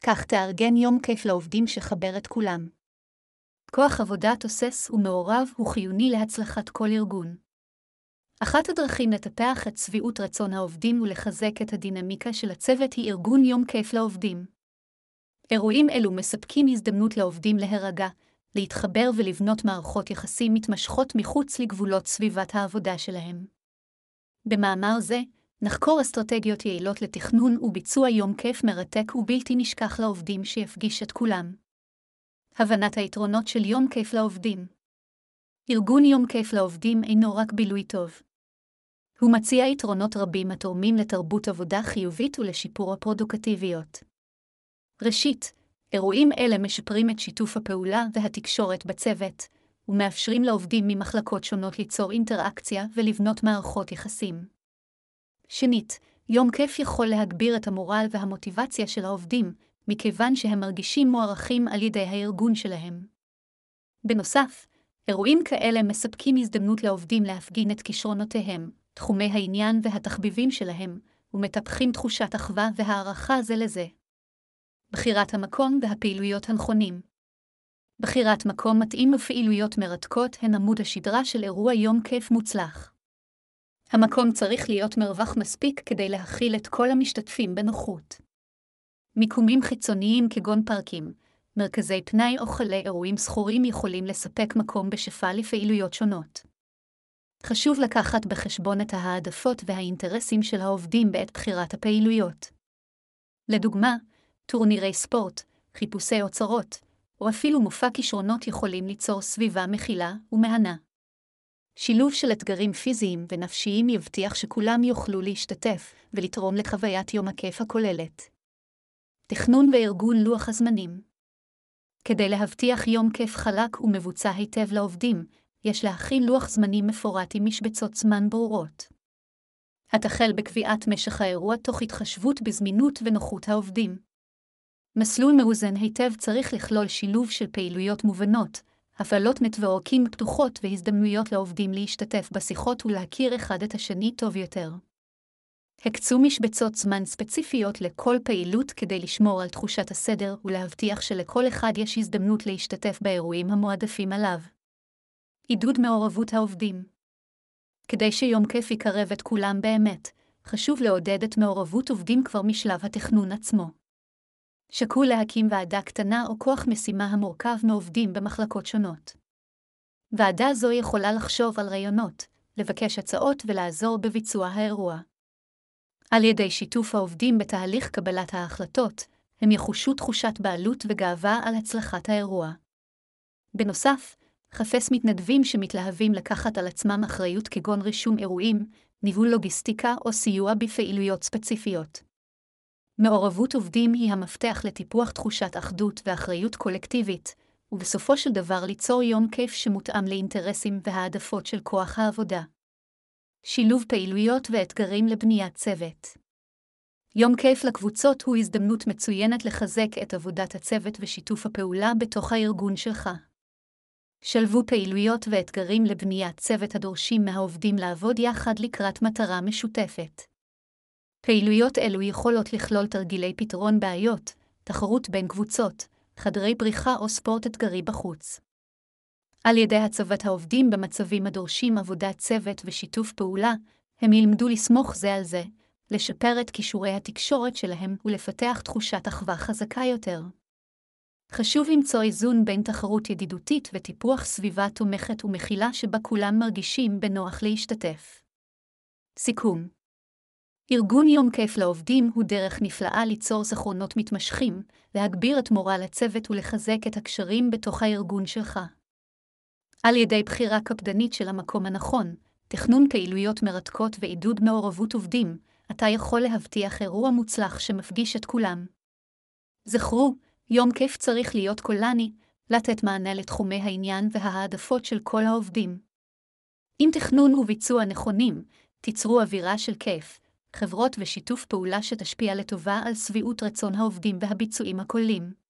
כך תארגן יום כיף לעובדים שחבר את כולם. כוח עבודה תוסס ומעורב הוא חיוני להצלחת כל ארגון. אחת הדרכים לטפח את שביעות רצון העובדים ולחזק את הדינמיקה של הצוות היא ארגון יום כיף לעובדים. אירועים אלו מספקים הזדמנות לעובדים להירגע, להתחבר ולבנות מערכות יחסים מתמשכות מחוץ לגבולות סביבת העבודה שלהם. במאמר זה, נחקור אסטרטגיות יעילות לתכנון וביצוע יום כיף מרתק ובלתי נשכח לעובדים שיפגיש את כולם. הבנת היתרונות של יום כיף לעובדים. ארגון יום כיף לעובדים אינו רק בילוי טוב. הוא מציע יתרונות רבים התורמים לתרבות עבודה חיובית ולשיפור הפרודוקטיביות. ראשית, אירועים אלה משפרים את שיתוף הפעולה והתקשורת בצוות, ומאפשרים לעובדים ממחלקות שונות ליצור אינטראקציה ולבנות מערכות יחסים. שנית, יום כיף יכול להגביר את המורל והמוטיבציה של העובדים, מכיוון שהם מרגישים מוערכים על ידי הארגון שלהם. בנוסף, אירועים כאלה מספקים הזדמנות לעובדים להפגין את כישרונותיהם, תחומי העניין והתחביבים שלהם, ומטפחים תחושת אחווה והערכה זה לזה. בחירת המקום והפעילויות הנכונים. בחירת מקום מתאים ופעילויות מרתקות הן עמוד השדרה של אירוע יום כיף מוצלח. המקום צריך להיות מרווח מספיק כדי להכיל את כל המשתתפים בנוחות. מיקומים חיצוניים כגון פארקים, מרכזי פנאי או חלי אירועים סחורים יכולים לספק מקום בשפע לפעילויות שונות. חשוב לקחת בחשבון את העדפות והאינטרסים של העובדים בעת בחירת הפעילויות. לדוגמה, טורנירי ספורט, חיפושי אוצרות, או אפילו מופע כישרונות יכולים ליצור סביבה מכילה ומהנה. שילוב של אתגרים פיזיים ונפשיים יבטיח שכולם יוכלו להשתתף ולתרום לחוויית יום הכיף הכוללת. תכנון וארגון לוח הזמנים. כדי להבטיח יום כיף חלק ומבוצע היטב לעובדים, יש להכין לוח זמנים מפורט עם משבצות זמן ברורות. התחל בקביעת משך האירוע תוך התחשבות בזמינות ונוחות העובדים. מסלול מאוזן היטב צריך לכלול שילוב של פעילויות מובנות, הפעלות נטוורקים פתוחות והזדמנויות לעובדים להשתתף בשיחות ולהכיר אחד את השני טוב יותר. הקצו משבצות זמן ספציפיות לכל פעילות כדי לשמור על תחושת הסדר ולהבטיח שלכל אחד יש הזדמנות להשתתף באירועים המועדפים עליו. עידוד מעורבות העובדים. כדי שיום כיף יקרב את כולם באמת, חשוב לעודד את מעורבות עובדים כבר משלב התכנון עצמו. שקול להקים ועדה קטנה או כוח משימה המורכב מעובדים במחלקות שונות. ועדה זו יכולה לחשוב על רעיונות, לבקש הצעות ולעזור בביצוע האירוע. על ידי שיתוף העובדים בתהליך קבלת ההחלטות, הם יחושו תחושת בעלות וגאווה על הצלחת האירוע. בנוסף, חפש מתנדבים שמתלהבים לקחת על עצמם אחריות כגון רישום אירועים, ניהול לוגיסטיקה או סיוע בפעילויות ספציפיות. מעורבות עובדים היא המפתח לטיפוח תחושת אחדות ואחריות קולקטיבית, ובסופו של דבר ליצור יום כיף שמותאם לאינטרסים והעדפות של כוח העבודה. שילוב פעילויות ואתגרים לבניית צוות. יום כיף לקבוצות הוא הזדמנות מצוינת לחזק את עבודת הצוות ושיתוף הפעולה בתוך הארגון שלך. שלבו פעילויות ואתגרים לבניית צוות הדורשים מהעובדים לעבוד יחד לקראת מטרה משותפת. פעילויות אלו יכולות לכלול תרגילי פתרון בעיות, תחרות בין קבוצות, חדרי בריחה או ספורט אתגרי בחוץ. על ידי הצבת העובדים במצבים הדורשים עבודת צוות ושיתוף פעולה, הם ילמדו לסמוך זה על זה, לשפר את כישורי התקשורת שלהם ולפתח תחושת אחווה חזקה יותר. חשוב למצוא איזון בין תחרות ידידותית וטיפוח סביבה תומכת ומכילה שבה כולם מרגישים בנוח להשתתף. סיכום. ארגון יום כיף לעובדים הוא דרך נפלאה ליצור זכרונות מתמשכים, להגביר את מורל הצוות ולחזק את הקשרים בתוך הארגון שלך. על ידי בחירה קפדנית של המקום הנכון, תכנון פעילויות מרתקות ועידוד מעורבות עובדים, אתה יכול להבטיח אירוע מוצלח שמפגיש את כולם. זכרו, יום כיף צריך להיות קולני, לתת מענה לתחומי העניין וההעדפות של כל העובדים. עם תכנון וביצוע נכונים, תיצרו אווירה של כיף, חברות ושיתוף פעולה שתשפיע לטובה על שביעות רצון העובדים והביצועים הכוללים.